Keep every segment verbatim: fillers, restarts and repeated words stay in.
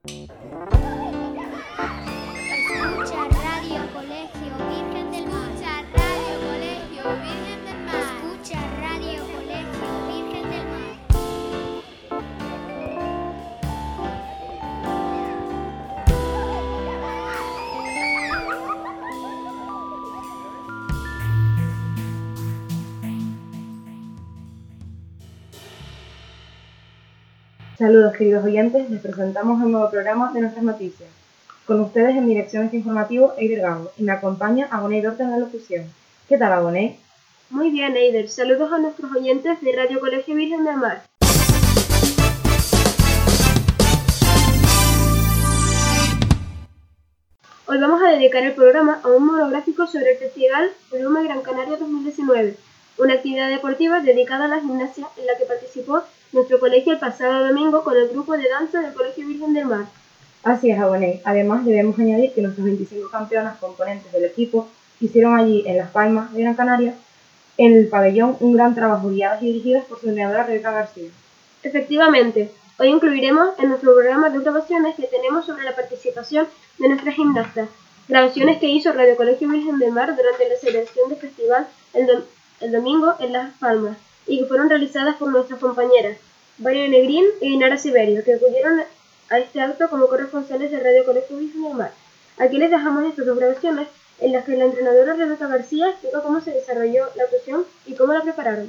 Escucha Radio Colegio Virgen del Mar. Escucha Radio Colegio Virgen del Mar. Escucha Radio Colegio Virgen del Mar. Saludos queridos oyentes, les presentamos el nuevo programa de nuestras noticias. Con ustedes en dirección este informativo Eider Gamo y me acompaña Agoné Dorta en la locución. ¿Qué tal, Agoné? Muy bien, Eider. Saludos a nuestros oyentes de Radio Colegio Virgen del Mar. Hoy vamos a dedicar el programa a un monográfico sobre el Festival Blume Gran Canaria dos mil diecinueve, una actividad deportiva dedicada a la gimnasia en la que participó nuestro colegio el pasado domingo con el grupo de danza del Colegio Virgen del Mar. Así es, Agoné. Además, debemos añadir que nuestras veinticinco campeonas componentes del equipo hicieron allí, en Las Palmas de Gran Canaria, en el pabellón, un gran trabajo guiadas y dirigidas por su entrenadora Rebeca García. Efectivamente, hoy incluiremos en nuestro programa dos grabaciones que tenemos sobre la participación de nuestras gimnastas, grabaciones que hizo Radio Colegio Virgen del Mar durante la celebración del festival el, do- el domingo en Las Palmas, y que fueron realizadas por nuestras compañeras Vania Negrín e Inara Siberio, que acudieron a este acto como corresponsales de Radio Colegio Virgen del Mar. Aquí les dejamos estas dos grabaciones en las que la entrenadora Rebeca García explica cómo se desarrolló la actuación y cómo la prepararon.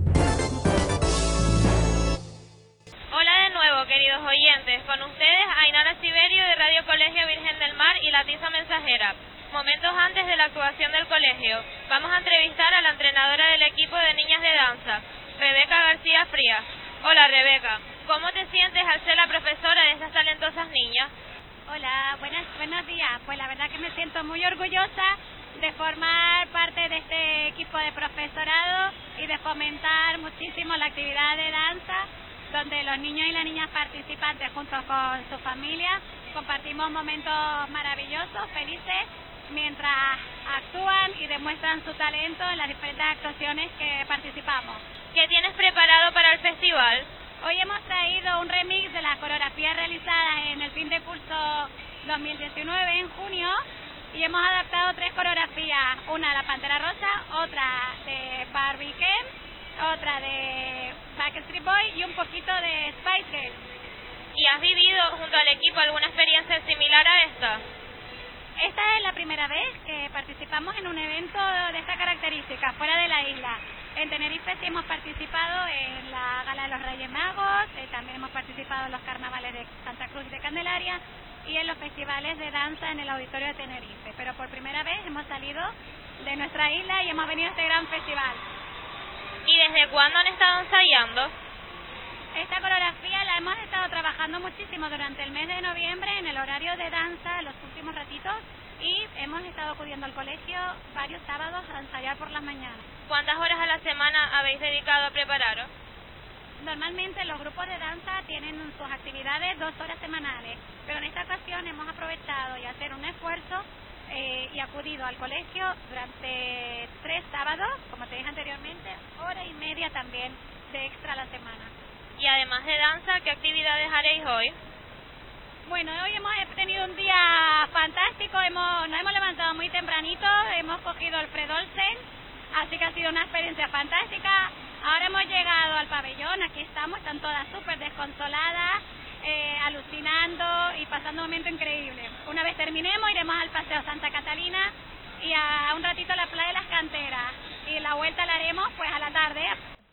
Hola de nuevo, queridos oyentes, con ustedes Ainara Siberio de Radio Colegio Virgen del Mar y la Tiza Mensajera. Momentos antes de la actuación del colegio, vamos a entrevistar a la entrenadora del equipo de niñas de danza, Rebeca García Frías. Hola Rebeca, ¿cómo te sientes al ser la profesora de estas talentosas niñas? Hola, buenas, buenos días. Pues la verdad que me siento muy orgullosa de formar parte de este equipo de profesorado y de fomentar muchísimo la actividad de danza, donde los niños y las niñas participantes junto con su familia compartimos momentos maravillosos, felices, mientras actúan y demuestran su talento en las diferentes actuaciones que participamos. ¿Qué tienes preparado para el festival? Hoy hemos traído un remix de las coreografías realizadas en el fin de curso dos mil diecinueve en junio y hemos adaptado tres coreografías, una de la Pantera Rosa, otra de Barbie Ken, otra de Backstreet Boy y un poquito de Spice Girls. ¿Y has vivido junto al equipo alguna experiencia similar a esta? Esta es la primera vez que participamos en un evento de esta característica, fuera de la isla. En Tenerife sí hemos participado en la Gala de los Reyes Magos, eh, también hemos participado en los carnavales de Santa Cruz y de Candelaria y en los festivales de danza en el Auditorio de Tenerife. Pero por primera vez hemos salido de nuestra isla y hemos venido a este gran festival. ¿Y desde cuándo han estado ensayando? Esta coreografía la hemos estado trabajando muchísimo durante el mes de noviembre en el horario de danza, los últimos ratitos, y hemos estado acudiendo al colegio varios sábados a ensayar por las mañanas. ¿Cuántas horas a la semana habéis dedicado a prepararos? Normalmente los grupos de danza tienen sus actividades dos horas semanales, pero en esta ocasión hemos aprovechado y hacer un esfuerzo eh, y acudido al colegio durante tres sábados, como te dije anteriormente, hora y media también de extra a la semana. Y además de danza, ¿qué actividades haréis hoy? Bueno, hoy hemos tenido un día fantástico, hemos, nos hemos levantado muy tempranito, hemos cogido el Fredolsen, así que ha sido una experiencia fantástica. Ahora hemos llegado al pabellón, aquí estamos, están todas súper desconsoladas, eh, alucinando y pasando un momento increíble. Una vez terminemos iremos al Paseo Santa Catalina y a un ratito a la playa de las Canteras y la vuelta la haremos pues a la tarde.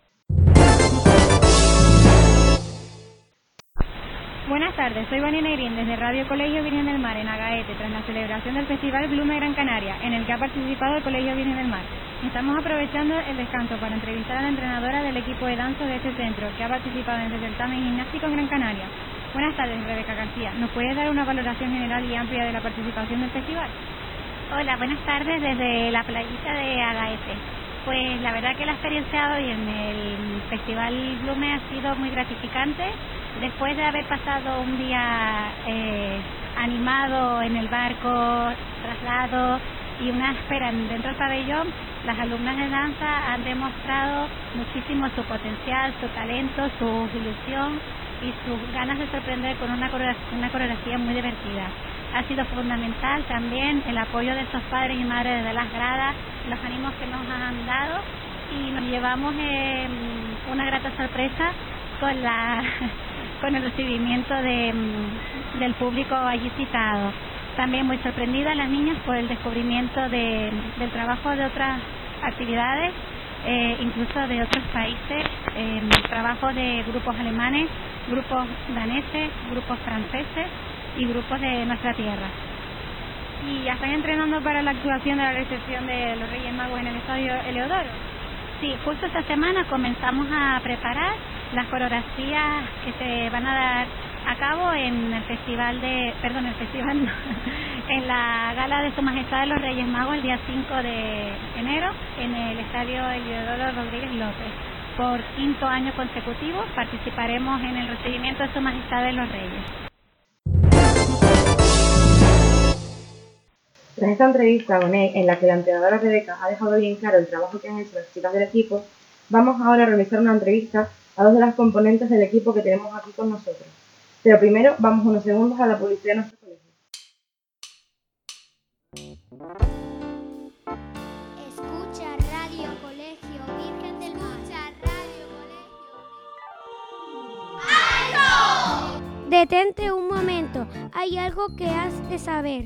Buenas tardes, soy Vania Negrín desde Radio Colegio Virgen del Mar en Agaete, tras la celebración del Festival Blume Gran Canaria, en el que ha participado el Colegio Virgen del Mar. Estamos aprovechando el descanso para entrevistar a la entrenadora del equipo de danza de este centro, que ha participado en el certamen gimnástico en Gran Canaria. Buenas tardes, Rebeca García. ¿Nos puedes dar una valoración general y amplia de la participación del festival? Hola, buenas tardes desde la playita de Agaete. Pues la verdad que la experiencia hoy en el Festival Blume ha sido muy gratificante. Después de haber pasado un día eh, animado en el barco, traslado y una espera dentro del pabellón, las alumnas de danza han demostrado muchísimo su potencial, su talento, su ilusión y sus ganas de sorprender con una coreografía, una coreografía muy divertida. Ha sido fundamental también el apoyo de esos padres y madres de las gradas, los ánimos que nos han dado, y nos llevamos eh, una grata sorpresa con la con el recibimiento de, del público allí citado. También muy sorprendida las niñas por el descubrimiento de, del trabajo de otras actividades, eh, incluso de otros países, eh, trabajo de grupos alemanes, grupos daneses, grupos franceses y grupos de nuestra tierra. ¿Y ya están entrenando para la actuación de la recepción de los Reyes Magos en el Estadio Eleodoro? Sí, justo esta semana comenzamos a preparar las coreografías que se van a dar a cabo en el festival de, perdón, el festival no, en la gala de Su Majestad de los Reyes Magos el día cinco de enero en el Estadio Eleodoro Rodríguez López. Por quinto año consecutivo participaremos en el recibimiento de Su Majestad de los Reyes. Tras esta entrevista con él, en la que la entrenadora Rebeca ha dejado bien claro el trabajo que han hecho las chicas del equipo, vamos ahora a realizar una entrevista a dos de las componentes del equipo que tenemos aquí con nosotros. Pero primero vamos unos segundos a la publicidad de nuestro colegio. Escucha Radio Colegio Virgen del Mar. Escucha Radio Colegio. ¡Alto! Detente un momento, hay algo que has de saber.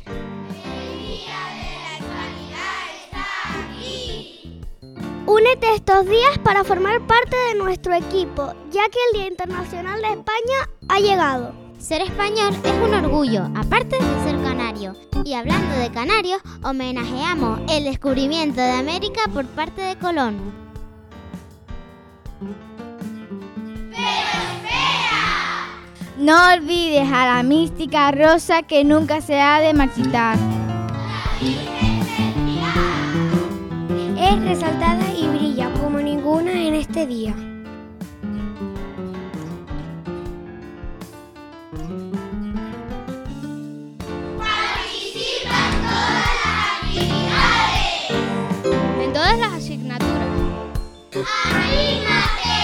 Únete estos días para formar parte de nuestro equipo, ya que el Día Internacional de España ha llegado. Ser español es un orgullo, aparte de ser canario. Y hablando de canarios, homenajeamos el descubrimiento de América por parte de Colón. ¡Pero espera! No olvides a la mística rosa que nunca se ha de marchitar. Es resaltada y brilla como ninguna en este día. Participa en todas las actividades. En todas las asignaturas. ¡Anímate!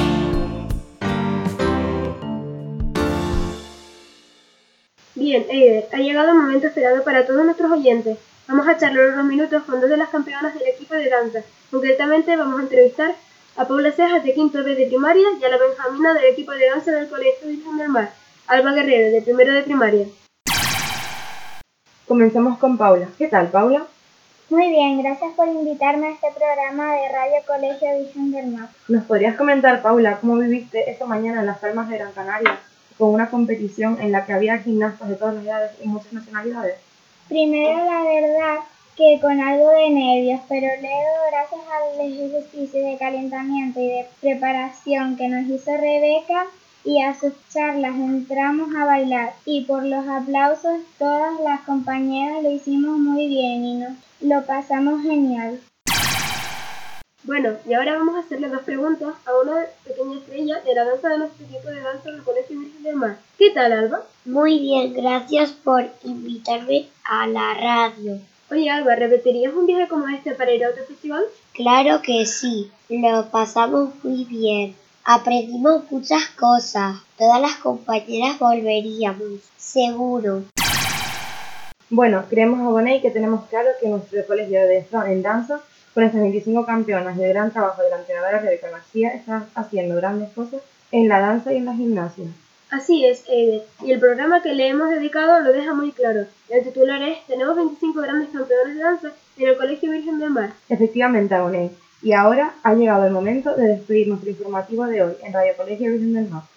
Bien, Eider, ha llegado el momento esperado para todos nuestros oyentes. Vamos a charlar unos minutos con dos de las campeonas del equipo de danza. Concretamente vamos a entrevistar a Paula Cejas de quinto B de primaria y a la Benjamina del equipo de danza del Colegio Virgen del Mar, Alba Guerrero de primero de primaria. Comencemos con Paula. ¿Qué tal, Paula? Muy bien, gracias por invitarme a este programa de Radio Colegio Virgen del Mar. ¿Nos podrías comentar, Paula, cómo viviste esta mañana en las Palmas de Gran Canaria con una competición en la que había gimnastas de todas las edades y muchas nacionalidades? Primero, la verdad que con algo de nervios, pero luego, gracias al ejercicio de calentamiento y de preparación que nos hizo Rebeca y a sus charlas, entramos a bailar y por los aplausos todas las compañeras lo hicimos muy bien y nos lo pasamos genial. Bueno, y ahora vamos a hacerle dos preguntas a una pequeña estrella de la danza de nuestro equipo de danza del Colegio Virgen del Mar. ¿Qué tal, Alba? Muy bien, gracias por invitarme a la radio. Oye, Alba, ¿repetirías un viaje como este para ir a otro festival? Claro que sí, lo pasamos muy bien. Aprendimos muchas cosas. Todas las compañeras volveríamos, seguro. Bueno, creemos a Boney que tenemos claro que nuestro colegio de en danza, con estas veinticinco campeonas y el gran trabajo de la entrenadora Rebeca García, está haciendo grandes cosas en la danza y en la gimnasia. Así es, Eider, y el programa que le hemos dedicado lo deja muy claro. El titular es: tenemos veinticinco grandes campeones de danza en el Colegio Virgen del Mar. Efectivamente, Agoney. Y ahora ha llegado el momento de despedir nuestro informativo de hoy en Radio Colegio Virgen del Mar.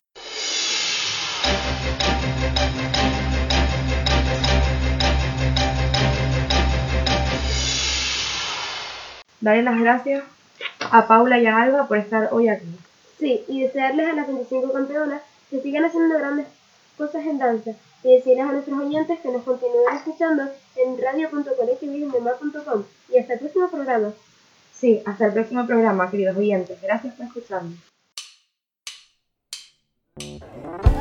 Daré las gracias a Paula y a Alba por estar hoy aquí. Sí, y desearles a las veinticinco campeonas que sigan haciendo grandes cosas en danza y decirles a nuestros oyentes que nos continúen escuchando en radio punto colegio virgen del mar punto com. Y hasta el próximo programa. Sí, hasta el próximo programa, queridos oyentes. Gracias por escucharnos.